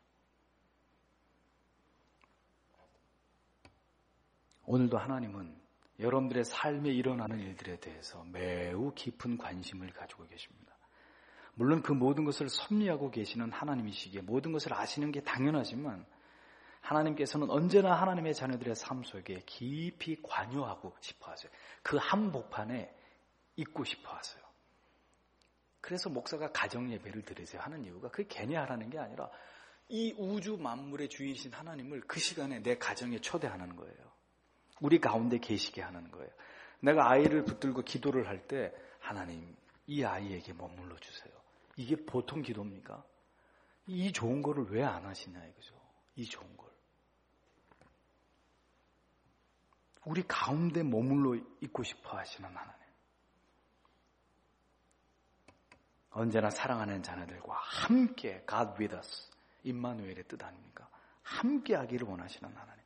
[SPEAKER 1] 오늘도 하나님은 여러분들의 삶에 일어나는 일들에 대해서 매우 깊은 관심을 가지고 계십니다. 물론 그 모든 것을 섭리하고 계시는 하나님이시기에 모든 것을 아시는 게 당연하지만 하나님께서는 언제나 하나님의 자녀들의 삶 속에 깊이 관여하고 싶어 하세요. 그 한복판에 있고 싶어 하세요. 그래서 목사가 가정 예배를 드리세요 하는 이유가 그게 괜히 하라는 게 아니라 이 우주 만물의 주인이신 하나님을 그 시간에 내 가정에 초대하는 거예요. 우리 가운데 계시게 하는 거예요. 내가 아이를 붙들고 기도를 할 때 하나님 이 아이에게 머물러 주세요. 이게 보통 기도입니까? 이 좋은 거를 왜 안 하시냐 이거죠. 이 좋은 걸. 우리 가운데 머물러 있고 싶어 하시는 하나님. 언제나 사랑하는 자녀들과 함께 God with us. 임마누엘의 뜻 아닙니까? 함께 하기를 원하시는 하나님.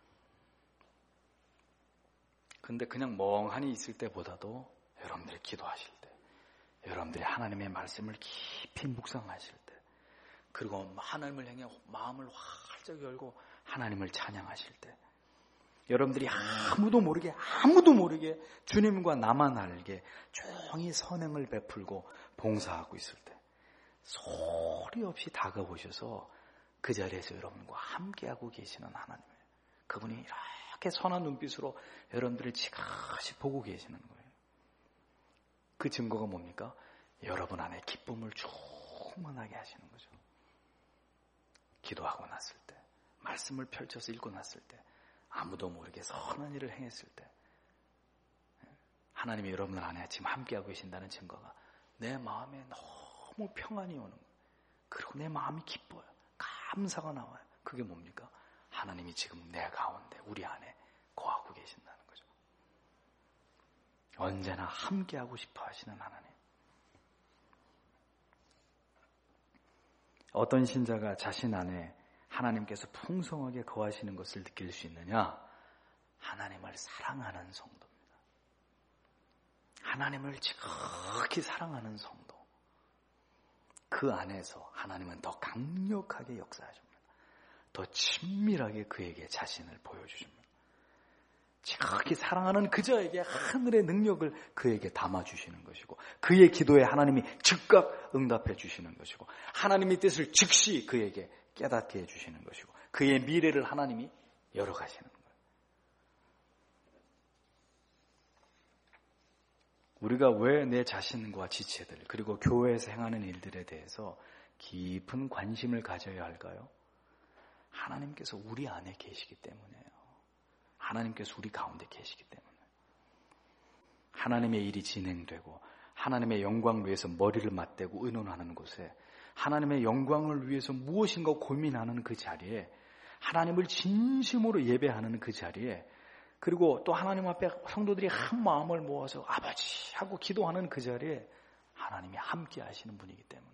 [SPEAKER 1] 근데 그냥 멍하니 있을 때보다도 여러분들이 기도하실 때, 여러분들이 하나님의 말씀을 깊이 묵상하실 때, 그리고 하나님을 향해 마음을 활짝 열고 하나님을 찬양하실 때, 여러분들이 아무도 모르게 주님과 나만 알게 조용히 선행을 베풀고 봉사하고 있을 때 소리 없이 다가오셔서 그 자리에서 여러분과 함께하고 계시는 하나님이에요. 그분이 이렇게 선한 눈빛으로 여러분들을 지그시 보고 계시는 거예요. 그 증거가 뭡니까? 여러분 안에 기쁨을 충만하게 하시는 거죠. 기도하고 났을 때, 말씀을 펼쳐서 읽고 났을 때, 아무도 모르게 선한 일을 행했을 때 하나님이 여러분들 안에 지금 함께하고 계신다는 증거가 내 마음에 너무 평안이 오는 거예요. 그리고 내 마음이 기뻐요. 감사가 나와요. 그게 뭡니까? 하나님이 지금 내 가운데 우리 안에 거하고 계신다는 거죠. 언제나 함께하고 싶어 하시는 하나님. 어떤 신자가 자신 안에 하나님께서 풍성하게 거하시는 것을 느낄 수 있느냐? 하나님을 사랑하는 성도입니다. 하나님을 지극히 사랑하는 성도. 그 안에서 하나님은 더 강력하게 역사하십니다. 더 친밀하게 그에게 자신을 보여주십니다. 지극히 사랑하는 그자에게 하늘의 능력을 그에게 담아주시는 것이고, 그의 기도에 하나님이 즉각 응답해 주시는 것이고, 하나님의 뜻을 즉시 그에게 깨닫게 해주시는 것이고, 그의 미래를 하나님이 열어가시는 거예요. 우리가 왜 내 자신과 지체들, 그리고 교회에서 행하는 일들에 대해서 깊은 관심을 가져야 할까요? 하나님께서 우리 안에 계시기 때문이에요. 하나님께서 우리 가운데 계시기 때문에. 하나님의 일이 진행되고 하나님의 영광을 위해서 머리를 맞대고 의논하는 곳에, 하나님의 영광을 위해서 무엇인가 고민하는 그 자리에, 하나님을 진심으로 예배하는 그 자리에, 그리고 또 하나님 앞에 성도들이 한 마음을 모아서 아버지 하고 기도하는 그 자리에 하나님이 함께 하시는 분이기 때문에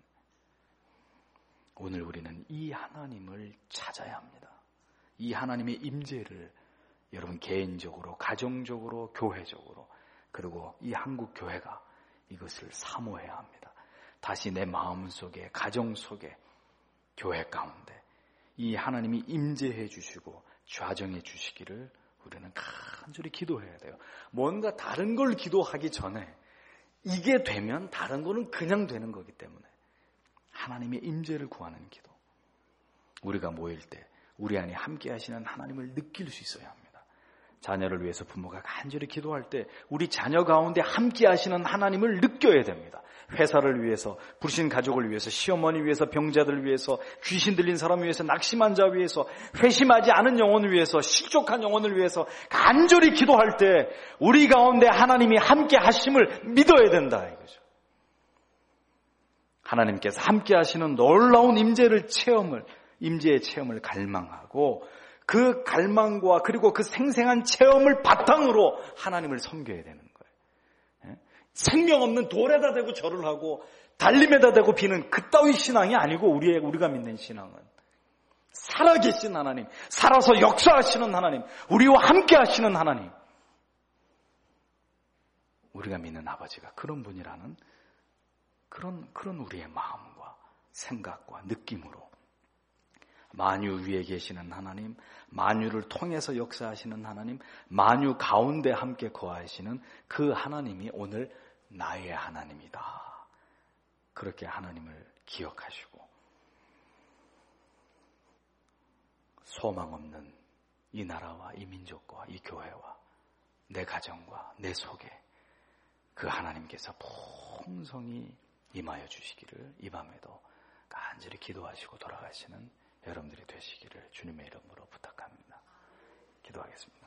[SPEAKER 1] 오늘 우리는 이 하나님을 찾아야 합니다. 이 하나님의 임재를 여러분 개인적으로, 가정적으로, 교회적으로, 그리고 이 한국 교회가 이것을 사모해야 합니다. 다시 내 마음 속에, 가정 속에, 교회 가운데 이 하나님이 임재해 주시고 좌정해 주시기를 우리는 간절히 기도해야 돼요. 뭔가 다른 걸 기도하기 전에 이게 되면 다른 거는 그냥 되는 거기 때문에 하나님의 임재를 구하는 기도. 우리가 모일 때 우리 안에 함께 하시는 하나님을 느낄 수 있어야 합니다. 자녀를 위해서 부모가 간절히 기도할 때 우리 자녀 가운데 함께 하시는 하나님을 느껴야 됩니다. 회사를 위해서, 부르신 가족을 위해서, 시어머니 위해서, 병자들 위해서, 귀신 들린 사람 위해서, 낙심한 자 위해서, 회심하지 않은 영혼을 위해서, 실족한 영혼을 위해서 간절히 기도할 때 우리 가운데 하나님이 함께 하심을 믿어야 된다 이거죠. 하나님께서 함께 하시는 놀라운 임재의 체험을 갈망하고 그 갈망과 그리고 그 생생한 체험을 바탕으로 하나님을 섬겨야 되는 거예요. 생명 없는 돌에다 대고 절을 하고 달림에다 대고 비는 그따위 신앙이 아니고 우리가 믿는 신앙은 살아계신 하나님, 살아서 역사하시는 하나님, 우리와 함께 하시는 하나님, 우리가 믿는 아버지가 그런 분이라는 그런 우리의 마음과 생각과 느낌으로 만유 위에 계시는 하나님, 만유를 통해서 역사하시는 하나님, 만유 가운데 함께 거하시는 그 하나님이 오늘 나의 하나님이다. 그렇게 하나님을 기억하시고 소망 없는 이 나라와 이 민족과 이 교회와 내 가정과 내 속에 그 하나님께서 풍성히 임하여 주시기를 이 밤에도 간절히 기도하시고 돌아가시는 여러분들이 되시기를 주님의 이름으로 부탁합니다. 기도하겠습니다.